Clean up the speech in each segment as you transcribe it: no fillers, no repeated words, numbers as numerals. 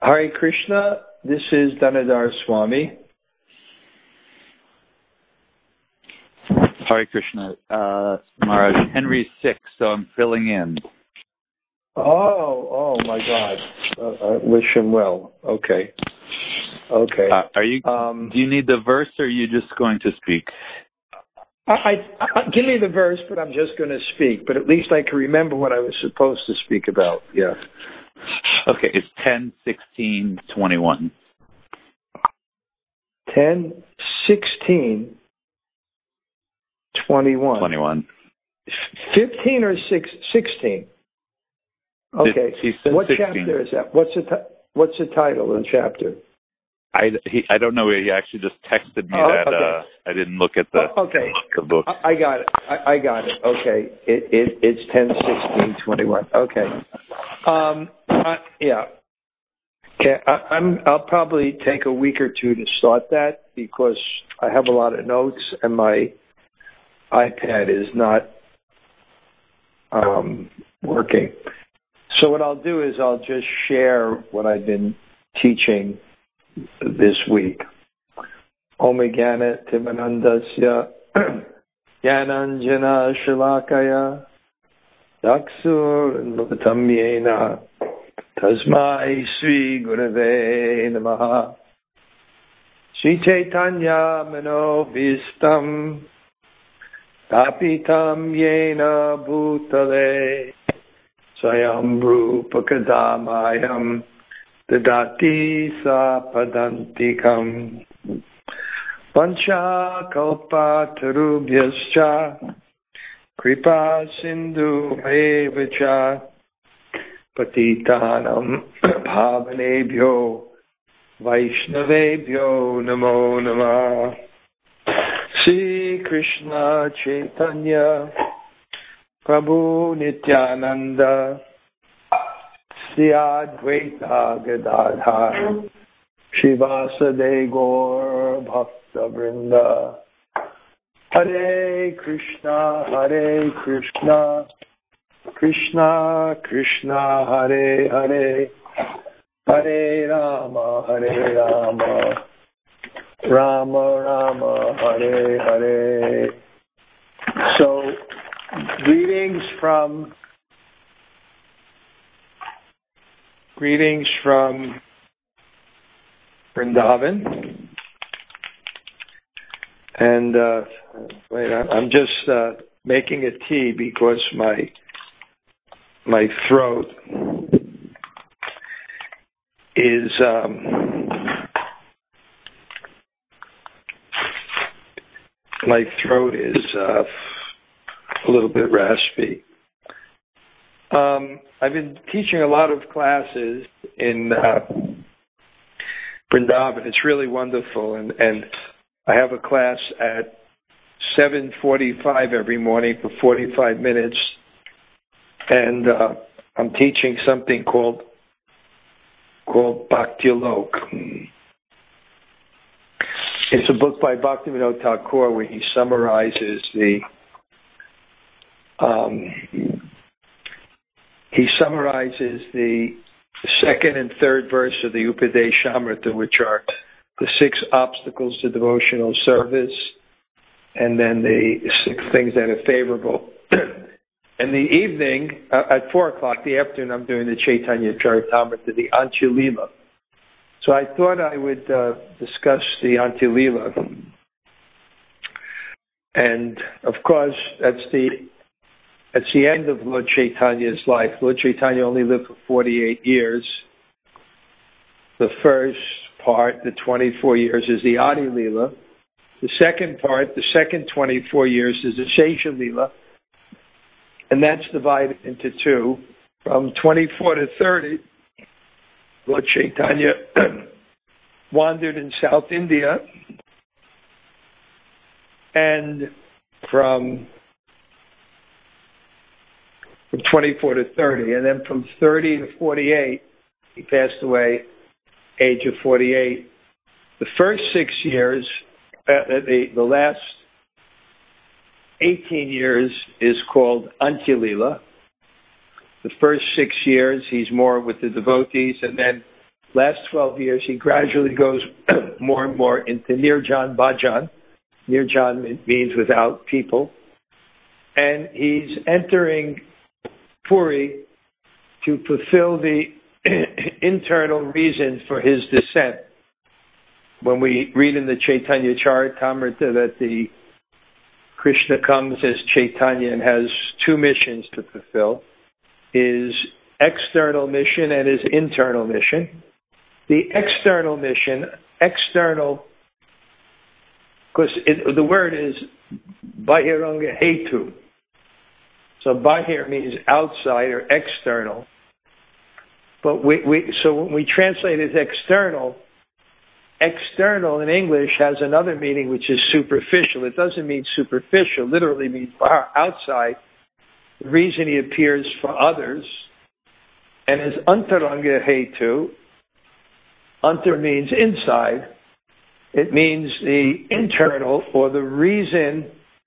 Hare Krishna, this is Dhanadhar Swami. Hare Krishna, Maharaj. Henry's sick, so I'm filling in. Oh my God! I wish him well. Okay. Are you? Do you need the verse, or are you just going to speak? I give me the verse, but I'm just going to speak. But at least I can remember what I was supposed to speak about. Yeah. Okay, it's 10:16:21. 10:16:21. 21. 15 or 16? Okay. He said what 16. chapter is that? What's the title of the chapter? I don't know. He actually just texted me that. Okay. I didn't look at the book. I got it. I got it. Okay. It's 10:16:21. Okay. Yeah. Okay. I'll probably take a week or two to start that because I have a lot of notes and my iPad is not working. So what I'll do is I'll just share what I've been teaching this week. Om Jnana Timanandasya Jnananjana Shalakaya Daksur Nvatam Yena Tasmai Sri Gurave Namaha Sri Chaitanya Manobhistam Tapitam Yena Bhutale Swayam Rupa Kadamayam Dadati Sapadantikam Pancha Kalpa Tarubhyascha Kripa Sindhu Evacha Patitanam Bhavanebhyo Vaishnavebhyo Namo Namah Sri Krishna Chaitanya Prabhu Nityananda Sri Advaita Gadadhar Shivasade Gaur Bhakta Vrinda Hare Krishna Krishna Krishna Hare Hare Hare Rama Rama Rama Hare Hare. So greetings from Vrindavan. And I'm just making a tea because my throat is a little bit raspy. I've been teaching a lot of classes in Vrindavan. It's really wonderful, and I have a class at 7:45 every morning for 45 minutes, and I'm teaching something called Bhakti-Alok. It's a book by Bhaktivinoda Thakur where he summarizes the second and third verse of the Upadeshamrita, which are the 6 obstacles to devotional service, and then the 6 things that are favorable. In the evening, at 4 o'clock, the afternoon, I'm doing the Chaitanya Charitamrita, the Antya Lila. So I thought I would discuss the Antya Lila. And, of course, that's the end of Lord Chaitanya's life. Lord Chaitanya only lived for 48 years. The first part, the 24 years, is the Adi Lila. The second part, the second 24 years, is the Shesha Lila. And that's divided into 2. From 24 to 30, Lord Chaitanya wandered in South India. And from 24 to 30. And then from 30 to 48, he passed away, age of 48. The first 6 years, the last 18 years is called Antya Lila. The first 6 years, he's more with the devotees, and then last 12 years, he gradually goes more and more into Nirjan Bhajan. Nirjan means without people. And he's entering Puri to fulfill the internal reason for his descent. When we read in the Chaitanya Charitamrita that the Krishna comes as Chaitanya and has two missions to fulfill, his external mission and his internal mission. The external mission, external, because the word is Bahiranga Hetu. So Bahir means outside or external. But so when we translate as external in English has another meaning, which is superficial. It doesn't mean superficial. Literally means outside. The reason he appears for others. And as Antaranga Hetu, Antar means inside. It means the internal or the reason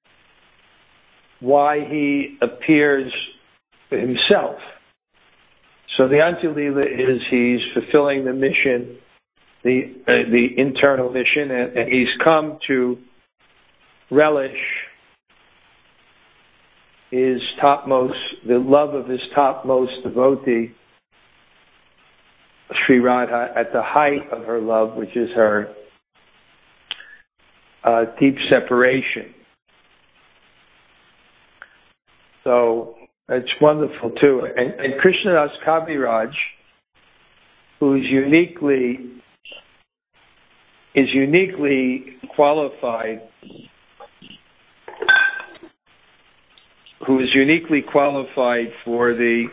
why he appears for himself. So the Antya-lila is he's fulfilling the mission, the internal mission, and he's come to relish his topmost, the love of his topmost devotee, Sri Radha, at the height of her love, which is her deep separation. So it's wonderful too. And Krishnadas Kaviraj, who is uniquely qualified, for the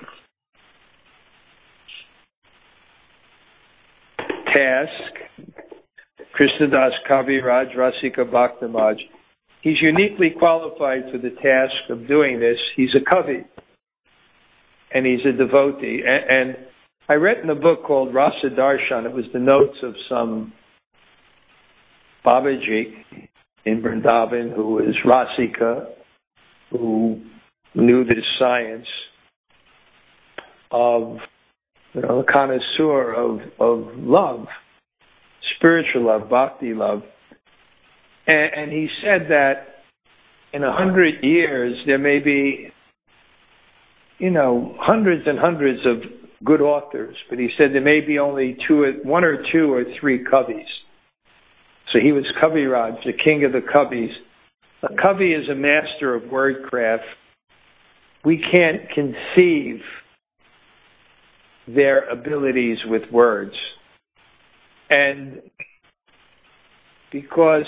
task, Krishnadas Kaviraj Rasika Bhaktamaj, he's uniquely qualified for the task of doing this. He's a Kavi, and he's a devotee. And I read in a book called Rasa Darshan, it was the notes of some Babaji in Vrindavan who was Rasika, who knew this science of, a connoisseur of love, spiritual love, bhakti love. And he said that in 100 years, there may be, hundreds and hundreds of good authors, but he said there may be only one or two or three Kavis. So he was Kaviraj, the king of the Kavis. A Kavi is a master of wordcraft. We can't conceive their abilities with words. And because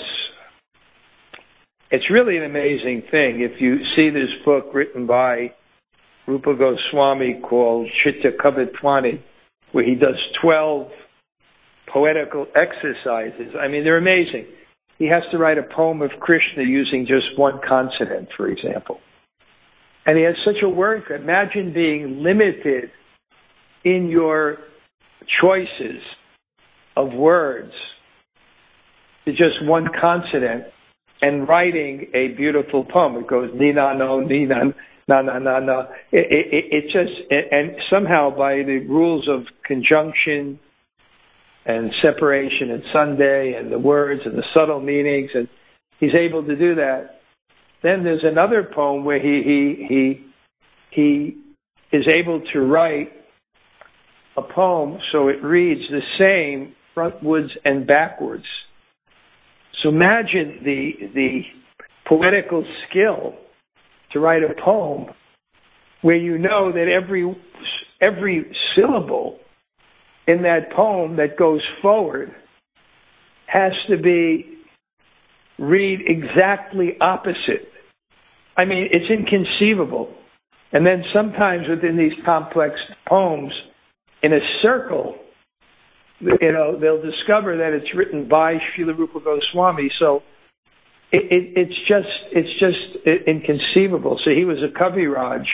it's really an amazing thing. If you see this book written by Rupa Goswami called Chitta Kavitvani, where he does 12 poetical exercises, they're amazing. He has to write a poem of Krishna using just one consonant, for example. And he has such a word. Imagine being limited in your choices of words to just one consonant and writing a beautiful poem. It goes ni-na, no, ni-na, na-na-na-na. It just, and somehow by the rules of conjunction and separation and Sunday and the words and the subtle meanings, and he's able to do that. Then there's another poem where he is able to write a poem so it reads the same frontwards and backwards. So imagine the poetical skill to write a poem where you know that every syllable in that poem that goes forward has to be read exactly opposite. It's inconceivable. And then sometimes within these complex poems, in a circle, they'll discover that it's written by Srila Rupa Goswami. So it's just inconceivable. So he was a Kaviraj.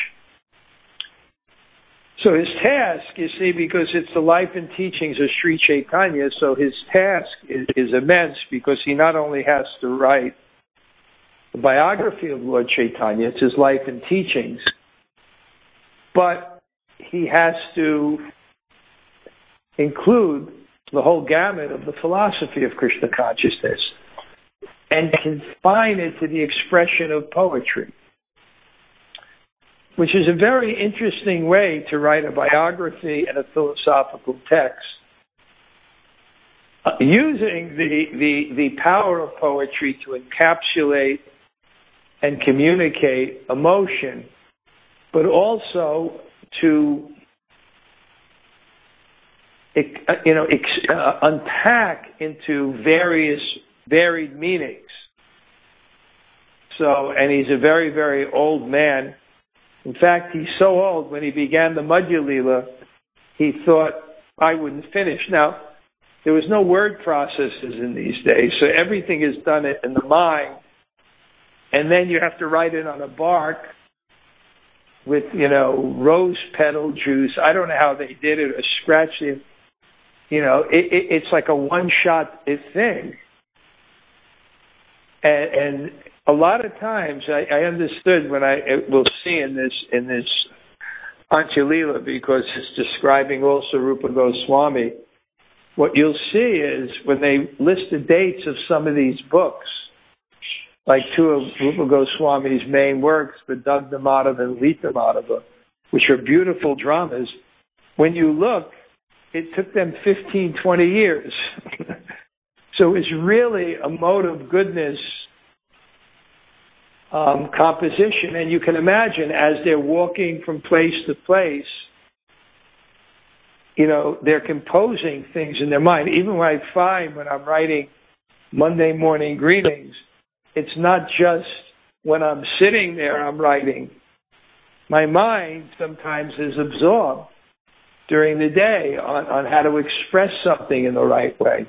So his task, you see, because it's the life and teachings of Sri Chaitanya, so his task is immense, because he not only has to write the biography of Lord Chaitanya, it's his life and teachings, but he has to include the whole gamut of the philosophy of Krishna consciousness and confine it to the expression of poetry, which is a very interesting way to write a biography and a philosophical text. Using the power of poetry to encapsulate and communicate emotion, but also to unpack into various varied meanings. So, and he's a very, very old man. In fact, he's so old, when he began the Madhya Lila, he thought, I wouldn't finish. Now, there was no word processes in these days, so everything is done in the mind, and then you have to write it on a bark with, rose petal juice. I don't know how they did it, or scratch it. It's like a one-shot thing. And a lot of times I understood when we'll see in this Antya Lila, because it's describing also Rupa Goswami, what you'll see is when they list the dates of some of these books, like two of Rupa Goswami's main works, the Dagda Madhava and Lita Madhava, which are beautiful dramas, when you look, it took them 15, 20 years. So it's really a mode of goodness composition. And you can imagine, as they're walking from place to place, they're composing things in their mind. Even when I find when I'm writing Monday morning greetings, it's not just when I'm sitting there I'm writing. My mind sometimes is absorbed during the day on how to express something in the right way.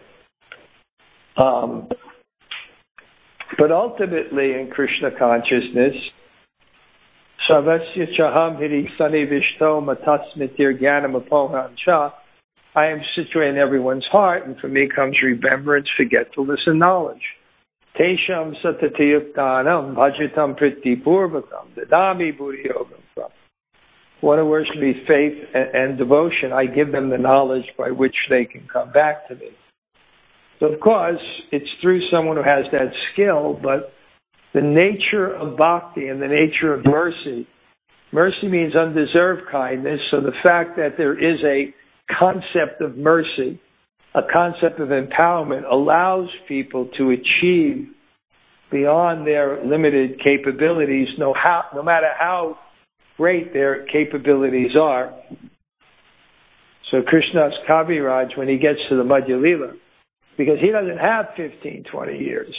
But ultimately in Krishna consciousness, Sarvasya Chaham Hiri Sani Vishto Matasmitir Gyanam Apoham Cha, I am situated in everyone's heart, and for me comes remembrance, forgetfulness, and knowledge. Tesham Satatiyuktanam Bhajitam Priti Purvakam Dadami Buddhi Yogam. One who worships me faith and devotion, I give them the knowledge by which they can come back to me. So of course, it's through someone who has that skill, but the nature of bhakti and the nature of mercy means undeserved kindness, so the fact that there is a concept of mercy, a concept of empowerment, allows people to achieve beyond their limited capabilities, no matter how great their capabilities are. So Krishna's Kaviraj, when he gets to the Madhya Lila, because he doesn't have 15, 20 years.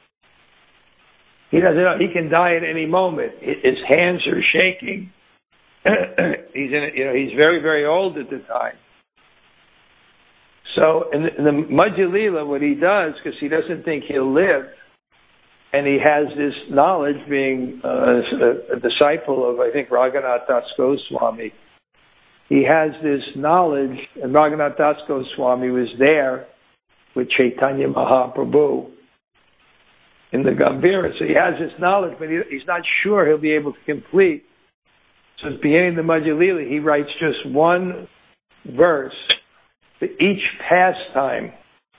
He can die at any moment. His hands are shaking. He's very, very old at the time. So in the Madhya Lila, what he does, because he doesn't think he'll live, and he has this knowledge, being a disciple of, I think, Raghunath Das Goswami. He has this knowledge, and Raghunath Das Goswami was there with Chaitanya Mahaprabhu in the Gambhira. So he has this knowledge, but he's not sure he'll be able to complete. So at the beginning of the Madhya Lila, he writes just one verse for each pastime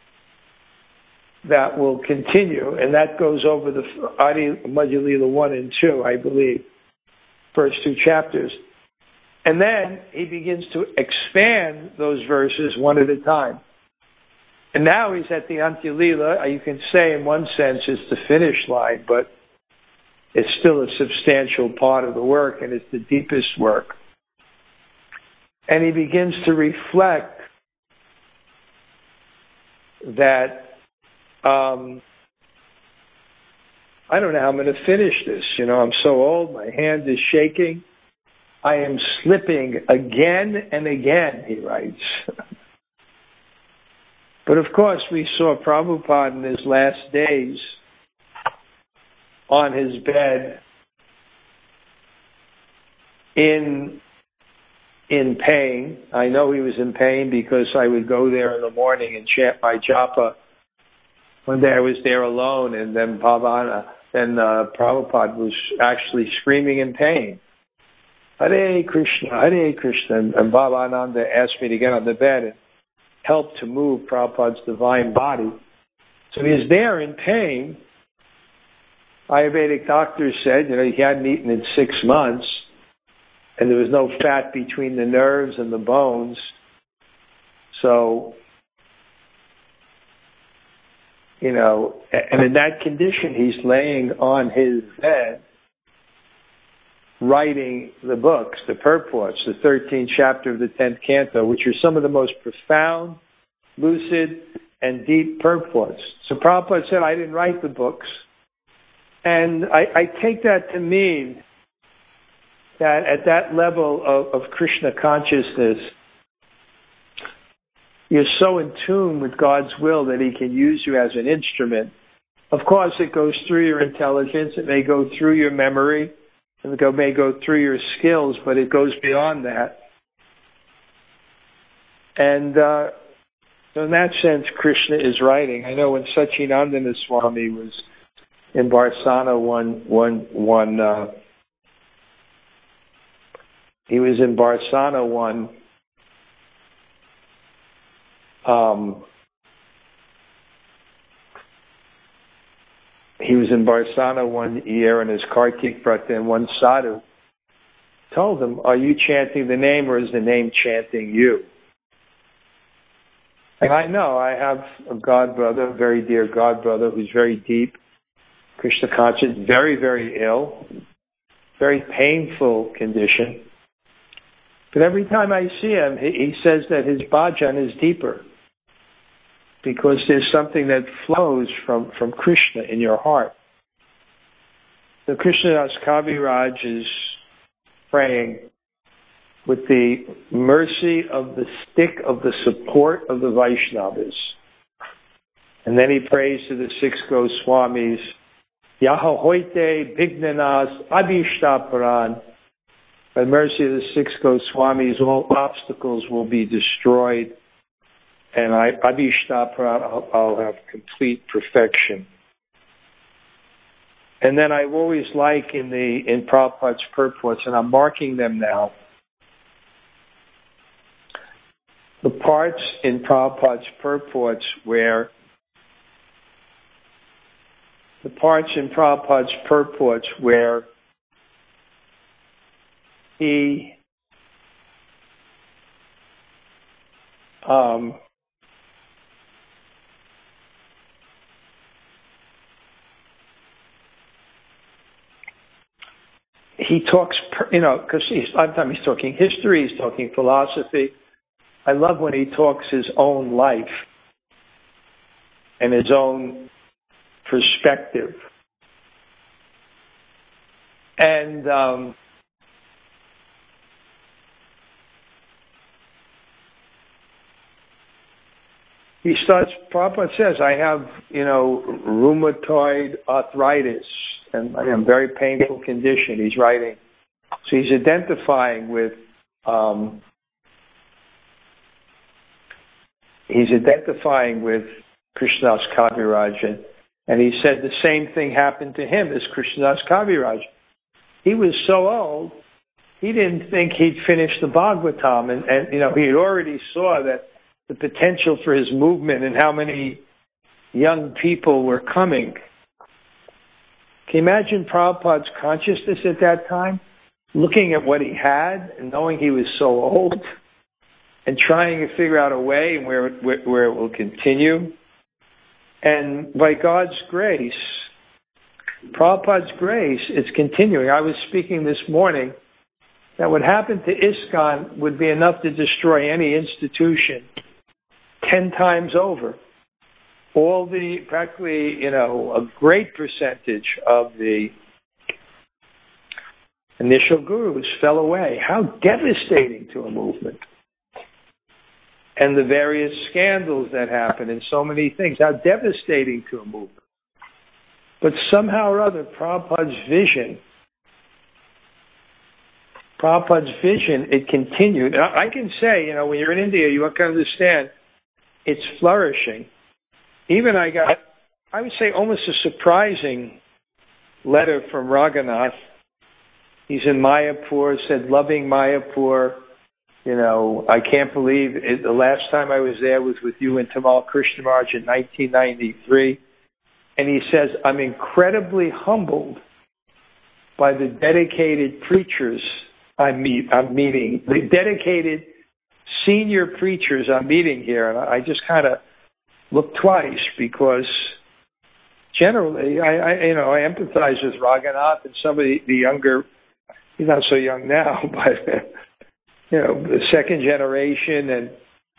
that will continue, and that goes over the Madhya Lila 1 and 2, I believe, first two chapters. And then he begins to expand those verses one at a time. And now he's at the Antya Lila. You can say in one sense it's the finish line, but it's still a substantial part of the work, and it's the deepest work. And he begins to reflect that I don't know how I'm going to finish this. I'm so old, my hand is shaking. I am slipping again and again, he writes. But of course, we saw Prabhupada in his last days on his bed in pain. I know he was in pain because I would go there in the morning and chant my japa. One day I was there alone, and then Prabhupada was actually screaming in pain. Hare Krishna, Hare Krishna. And Baba Ananda asked me to get on the bed helped to move Prabhupada's divine body. So he was there in pain. Ayurvedic doctors said, he hadn't eaten in 6 months, and there was no fat between the nerves and the bones. So, and in that condition, he's laying on his bed, writing the books, the purports, the 13th chapter of the 10th canto, which are some of the most profound, lucid, and deep purports. So Prabhupada said, I didn't write the books. And I take that to mean that at that level of Krishna consciousness, you're so in tune with God's will that he can use you as an instrument. Of course, it goes through your intelligence. It may go through your memory. It may go through your skills, but it goes beyond that. And so in that sense, Krishna is writing. I know when Satchidananda Swami was in Barsana he was in Barsana he was in Barsana one year, and his Kartik Vrata, and one sadhu told him, are you chanting the name or is the name chanting you? And I know I have a godbrother, a very dear godbrother, who's very deep, Krishna conscious, very, very ill, very painful condition. But every time I see him, he says that his bhajan is deeper because there's something that flows from Krishna in your heart. So Krishnadas Kaviraj is praying with the mercy of the stick of the support of the Vaishnavas. And then he prays to the 6 Goswamis, Yaha hoite bignanas abhishtaparan. By the mercy of the 6 Goswamis, all obstacles will be destroyed, and abhishtaparan, I'll have complete perfection. And then I've always liked in Prabhupada's purports, and I'm marking them now, the parts in Prabhupada's purports where he talks, because sometimes he's talking history, he's talking philosophy. I love when he talks his own life and his own perspective. And he starts, Prabhupada says, I have, rheumatoid arthritis, and I am very painful condition. He's writing. So he's identifying with Krishnadas Kaviraj, and he said the same thing happened to him as Krishnadas Kaviraj. He was so old, he didn't think he'd finish the Bhagavatam, and he had already saw that the potential for his movement and how many young people were coming. Can you imagine Prabhupada's consciousness at that time? Looking at what he had and knowing he was so old and trying to figure out a way where it will continue. And by God's grace, Prabhupada's grace, it's continuing. I was speaking this morning that what happened to ISKCON would be enough to destroy any institution 10 times over. Practically, a great percentage of the initial gurus fell away. How devastating to a movement. And the various scandals that happened and so many things. How devastating to a movement. But somehow or other, Prabhupada's vision, it continued. And I can say, when you're in India, you can understand it's flourishing. Even I would say, almost a surprising letter from Raghunath. He's in Mayapur, said, loving Mayapur, I can't believe it. The last time I was there was with you and Tamal Krishnamurti in 1993. And he says, I'm incredibly humbled by the dedicated preachers I'm meeting, the dedicated senior preachers I'm meeting here. And I just kind of looked twice because generally I empathize with Raghunath and some of the younger, he's not so young now, but, the second generation and,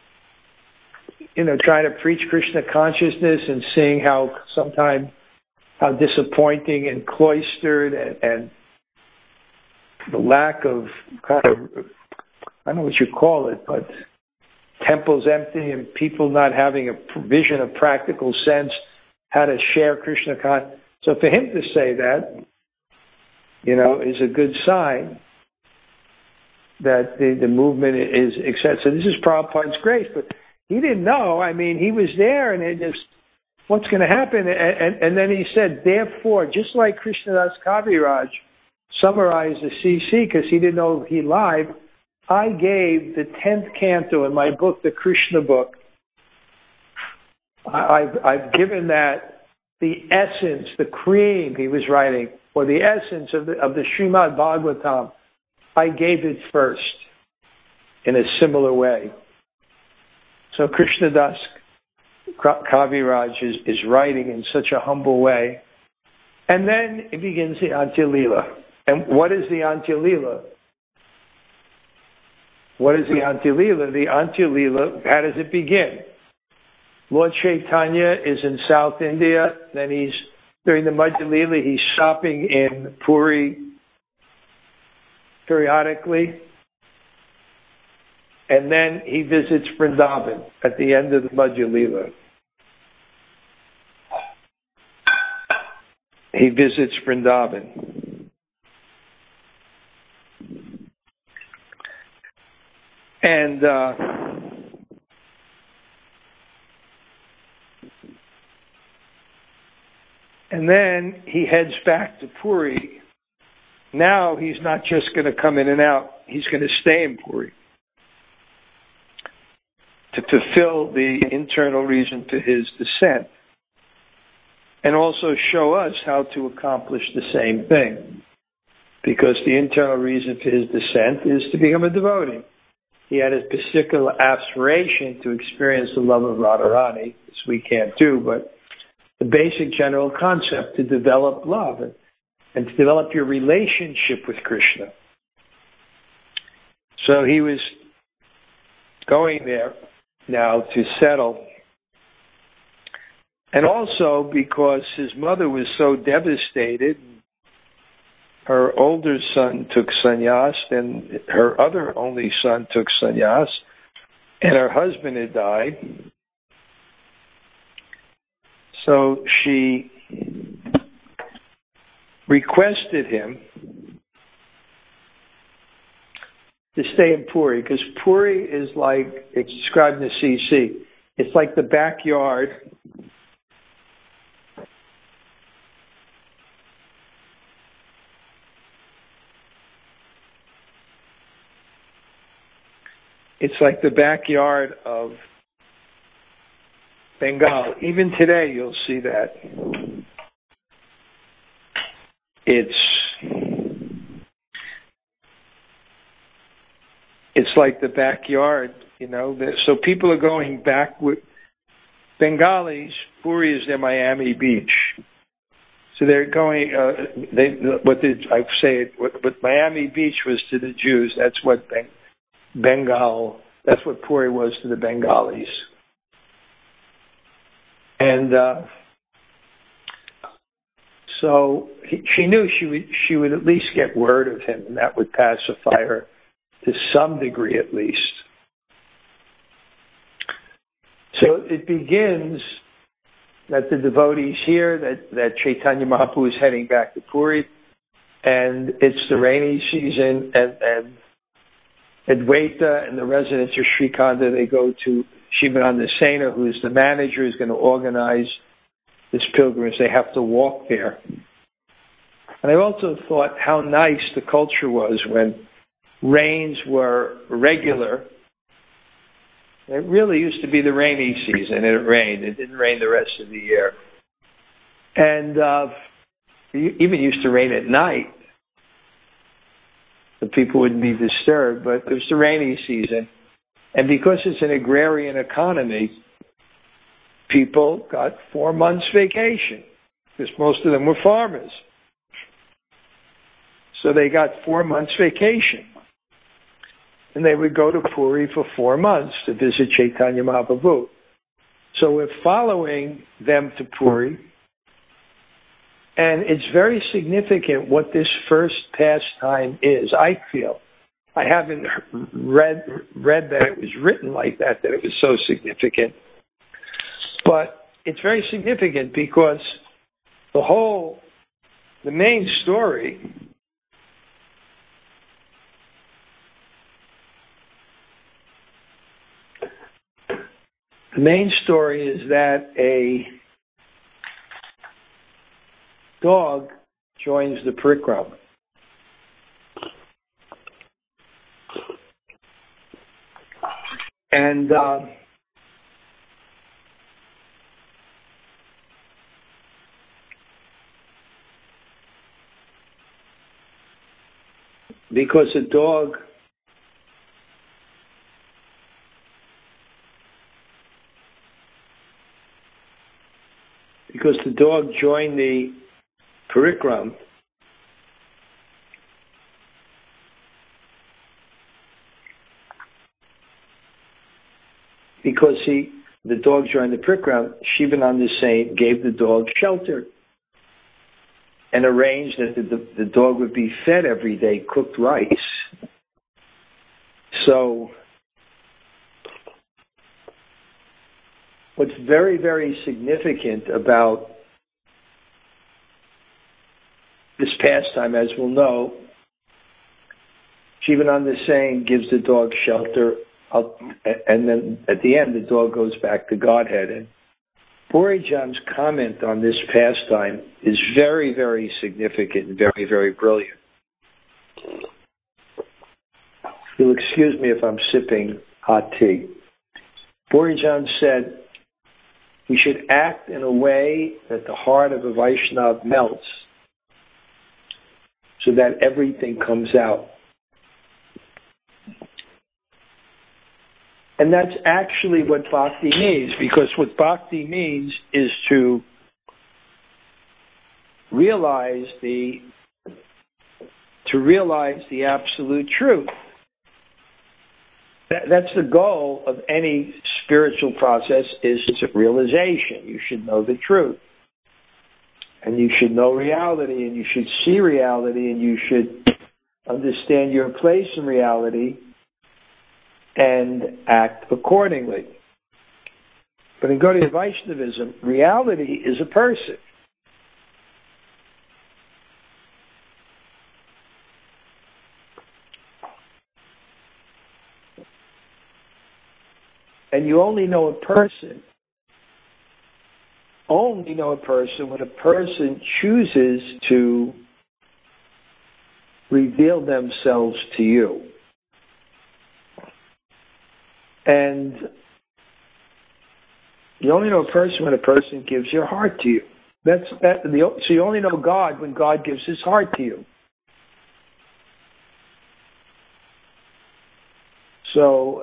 trying to preach Krishna consciousness and seeing how disappointing and cloistered and the lack of I don't know what you call it, but temples empty and people not having a vision of practical sense, how to share Krishna consciousness. So for him to say that, is a good sign that the movement is accepted. So this is Prabhupada's grace, but he didn't know. I mean, he was there, and it just, what's going to happen? And then he said, therefore, just like Krishnadas Kaviraj summarized the CC, because he didn't know he live, I gave the 10th canto in my book, the Krishna book. I've given that the essence, the cream he was writing, or the essence of the Srimad Bhagavatam. I gave it first in a similar way. So Krishnadas Kaviraj is writing in such a humble way. And then it begins the Antya Lila. And what is the Antya Lila? What is the Antya Lila? The Antya Lila, how does it begin? Lord Chaitanya is in South India. Then during the Madhya Lila, he's shopping in Puri periodically. And then he visits Vrindavan at the end of the Madhya Lila. He visits Vrindavan. And then he heads back to Puri. Now he's not just going to come in and out. He's going to stay in Puri to fulfill the internal reason for his descent and also show us how to accomplish the same thing. Because the internal reason for his descent is to become a devotee. He had a particular aspiration to experience the love of Radharani, which we can't do, but the basic general concept to develop love and to develop your relationship with Krishna. So he was going there now to settle. And also because his mother was so devastated, her older son took sannyas, and her other only son took sannyas, and her husband had died. So she requested him to stay in Puri, because Puri is like, it's described in the CC, it's like the backyard of Bengal. Even today you'll see that. It's like the backyard, so people are going back with Bengalis. Puri is their Miami Beach. So they're going, what Miami Beach was to the Jews, that's what Bengal, that's what Puri was to the Bengalis. And so she knew she would at least get word of him, and that would pacify her to some degree at least. So it begins that the devotees hear that Chaitanya Mahaprabhu is heading back to Puri, and it's the rainy season, and Advaita and the residents of Srikhanda, they go to Shivananda Sena, who's the manager, is going to organize this pilgrimage. They have to walk there. And I also thought how nice the culture was when rains were regular. It really used to be the rainy season, and it rained. It didn't rain the rest of the year. And it even used to rain at night. The people wouldn't be disturbed, but it was the rainy season. And because it's an agrarian economy, people got 4 months vacation, because most of them were farmers. So they got 4 months vacation. And they would go to Puri for 4 months to visit Chaitanya Mahaprabhu. So we're following them to Puri. And it's very significant what this first pastime is, I feel. I haven't read that it was written like that it was so significant. But it's very significant because the main story is that a dog joins the parikram. And because the dog joined the parikram, because the dog joined the parikram, Shivananda Saint gave the dog shelter and arranged that the dog would be fed every day cooked rice. So what's very, very significant about this pastime, as we'll know, Shivananda Saint gives the dog shelter, and then at the end, the dog goes back to Godhead. And Borijan's comment on this pastime is very, very significant and very, very brilliant. You'll excuse me if I'm sipping hot tea. Borijan said, we should act in a way that the heart of a Vaishnava melts so that everything comes out. And that's actually what bhakti means, because what bhakti means is to realize the absolute truth. That's the goal of any spiritual process, is realization. You should know the truth. And you should know reality, and you should see reality, and you should understand your place in reality and act accordingly. But in Gaudiya Vaishnavism, reality is a person. And you only know a person when a person chooses to reveal themselves to you. And you only know a person when a person gives your heart to you. So you only know God when God gives his heart to you. So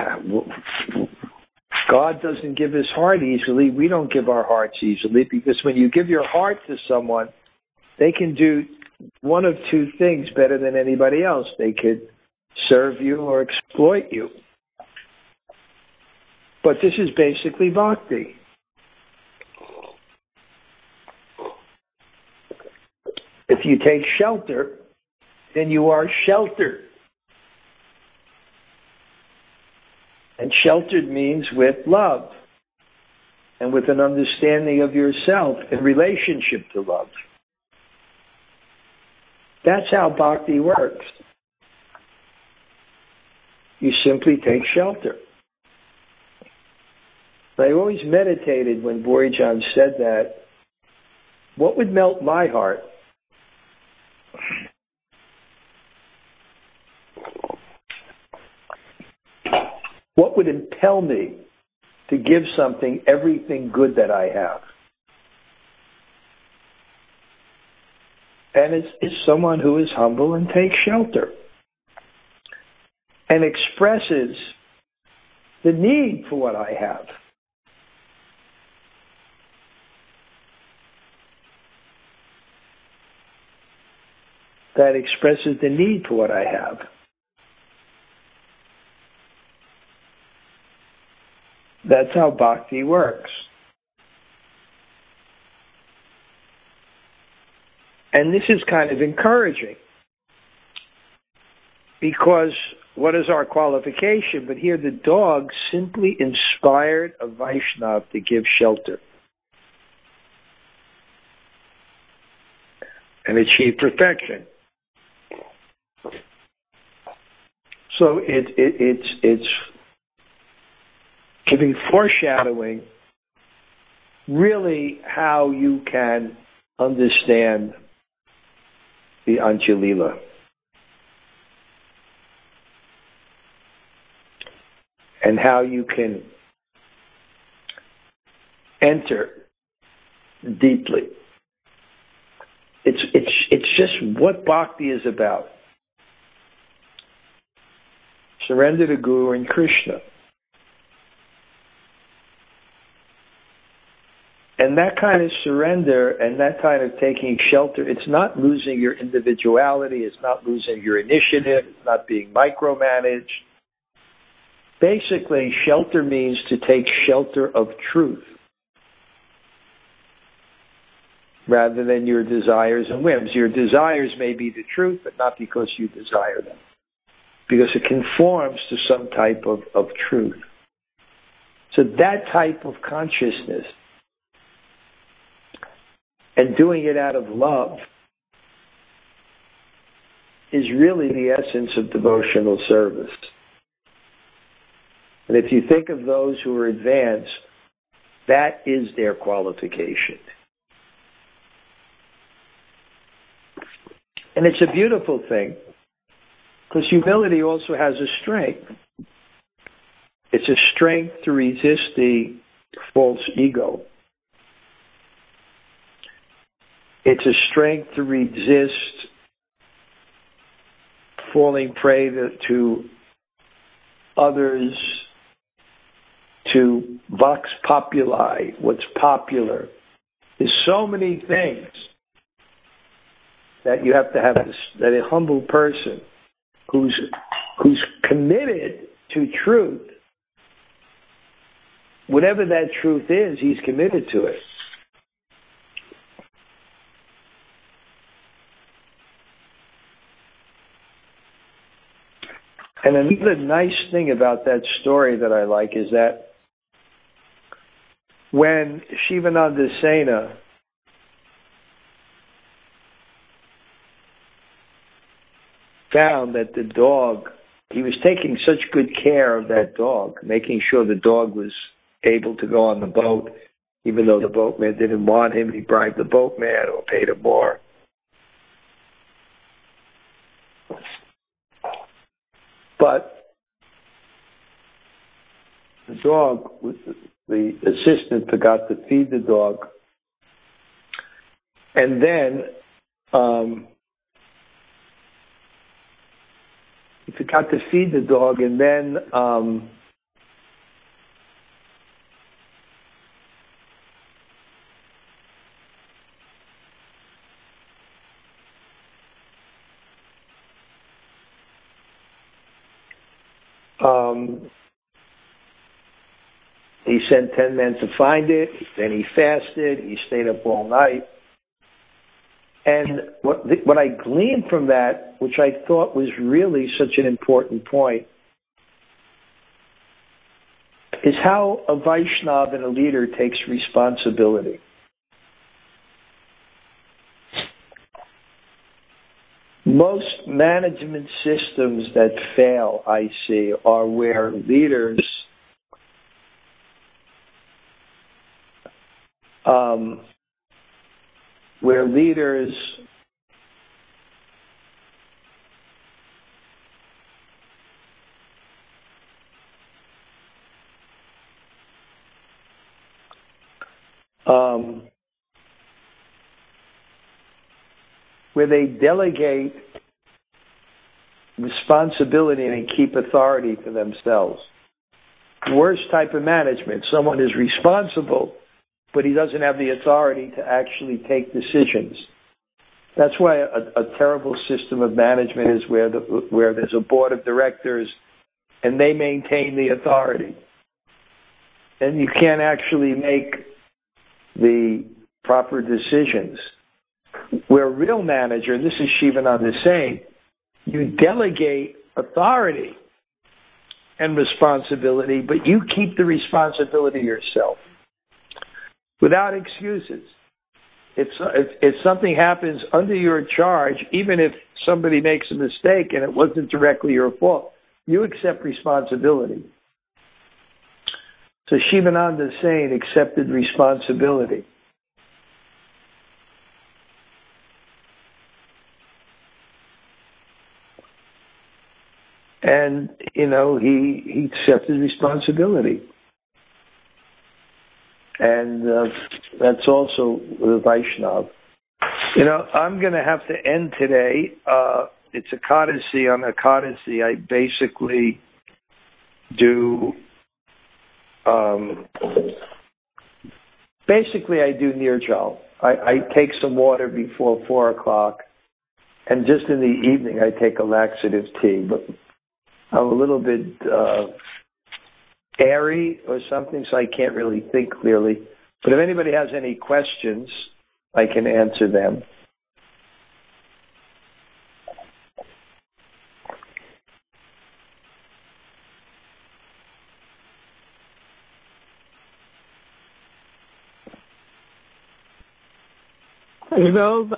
God doesn't give his heart easily. We don't give our hearts easily, because when you give your heart to someone, they can do one of two things better than anybody else. They could serve you or exploit you. But this is basically bhakti. If you take shelter, then you are sheltered. And sheltered means with love and with an understanding of yourself in relationship to love. That's how bhakti works. You simply take shelter. I always meditated when Borijan said that. What would melt my heart? What would impel me to give something everything good that I have? And it's someone who is humble and takes shelter and expresses the need for what I have. That expresses the need for what I have. That's how bhakti works. And this is kind of encouraging, because what is our qualification? But here the dog simply inspired a Vaishnava to give shelter and achieve perfection. So it's giving foreshadowing really how you can understand the Anjalila. And how you can enter deeply. It's just what bhakti is about. Surrender to Guru and Krishna. And that kind of surrender and that kind of taking shelter, it's not losing your individuality, it's not losing your initiative, it's not being micromanaged. Basically, shelter means to take shelter of truth rather than your desires and whims. Your desires may be the truth, but not because you desire them, because it conforms to some type of truth. So that type of consciousness and doing it out of love is really the essence of devotional service. And if you think of those who are advanced, that is their qualification. And it's a beautiful thing, because humility also has a strength. It's a strength to resist the false ego. It's a strength to resist falling prey to others, to vox populi, what's popular. There's so many things that you have to have, that a humble person who's committed to truth, whatever that truth is, he's committed to it. And another nice thing about that story that I like is that when Shivananda Sena found that the dog, he was taking such good care of that dog, making sure the dog was able to go on the boat, even though the boatman didn't want him, he bribed the boatman or paid him more. But the dog, the assistant forgot to feed the dog. And then he forgot to feed the dog, and then he sent 10 men to find it. Then he fasted. He stayed up all night. And what I gleaned from that, which I thought was really such an important point, is how a Vaishnava and a leader takes responsibility. Most management systems that fail, I see, are where leaders where they delegate responsibility and keep authority for themselves. Worst type of management, someone is responsible, but he doesn't have the authority to actually take decisions. That's why a terrible system of management is where there's a board of directors and they maintain the authority. And you can't actually make the proper decisions. Where a real manager, this is Shivananda saying, you delegate authority and responsibility, but you keep the responsibility yourself without excuses. If something happens under your charge, even if somebody makes a mistake and it wasn't directly your fault, you accept responsibility. So Shivananda is saying accepted responsibility. And, he accepted responsibility. And that's also the Vaishnav. I'm going to have to end today. It's Ekadasi. On Ekadasi, I basically do... I do Nirjal. I take some water before 4 o'clock. And just in the evening, I take a laxative tea. But I'm a little bit airy or something, so I can't really think clearly. But if anybody has any questions, I can answer them. Hello.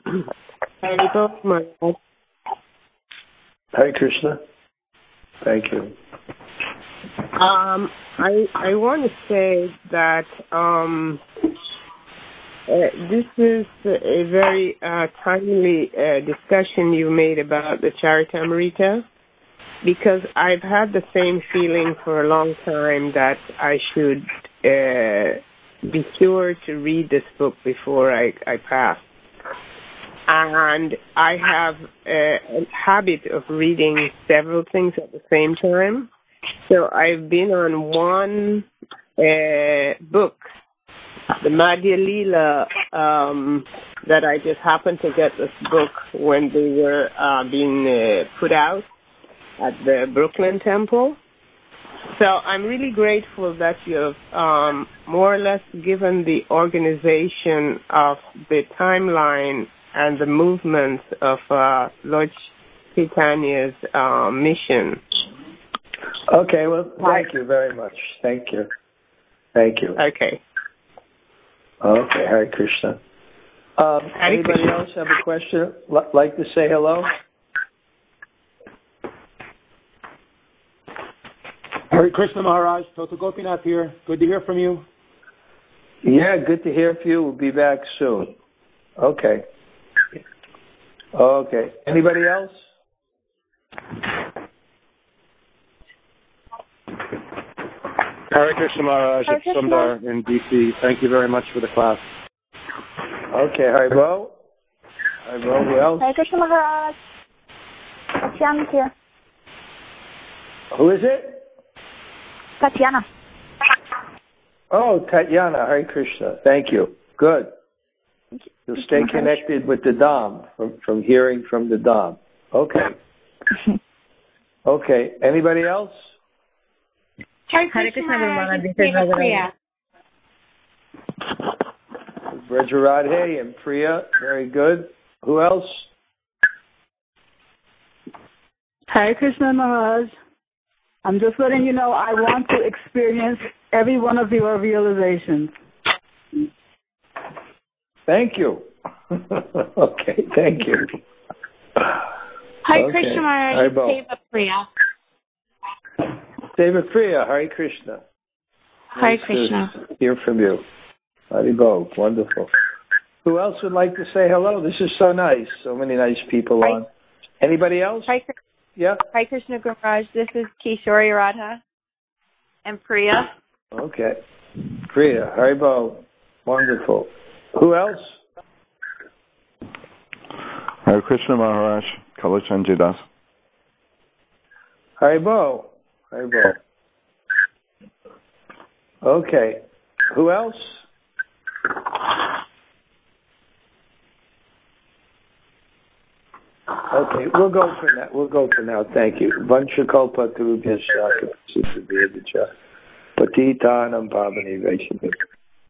Hare Krishna. Thank you. I want to say that this is a very timely discussion you made about the Charitamrita, because I've had the same feeling for a long time that I should be sure to read this book before I pass. And I have a habit of reading several things at the same time. So I've been on one book, the Madhya Leela, that I just happened to get this book when they were being put out at the Brooklyn Temple. So I'm really grateful that you've more or less given the organization of the timeline and the movements of Lord Chaitanya's mission. Okay, well, thank you very much. Thank you. Okay. Okay, Hare Krishna. Anybody else have a question? Like to say hello? Hare Krishna Maharaj, Toto Gopinath here. Good to hear from you. Yeah, good to hear from you. We'll be back soon. Okay. Anybody else? Hare Krishna Maharaj, it's Sundar in D.C. Thank you very much for the class. Okay, Haribo. Who else? Hare Krishna Maharaj. Tatiana here. Who is it? Tatiana. Oh, Tatiana. Hare Krishna. Thank you. Good. You'll stay connected with the Dham from hearing from the Dham. Okay. Okay. Anybody else? Hare Krishna Maharaj. This is Priya. Brajaradhe and Priya. Very good. Who else? Hare Krishna Maharaj. I'm just letting you know I want to experience every one of your realizations. Thank you. Okay, thank you. Hare Krishna Maharaj. Seva Priya. Seva Priya. Hare Krishna. Hare Krishna. Hear from you. Haribo. Wonderful. Who else would like to say hello? This is so nice. So many nice people on. Anybody else? Yeah. Hare Krishna Maharaj. This is Kishori Radha and Priya. Okay. Priya. Haribo. Wonderful. Who else? Hare Krishna Maharaj, Kala Sanjay Das. Haribo. Okay. Who else? Okay, we'll go for now. Thank you. Vanchakalpa Tarubhyasya Patithanam Pavani Vaishnava.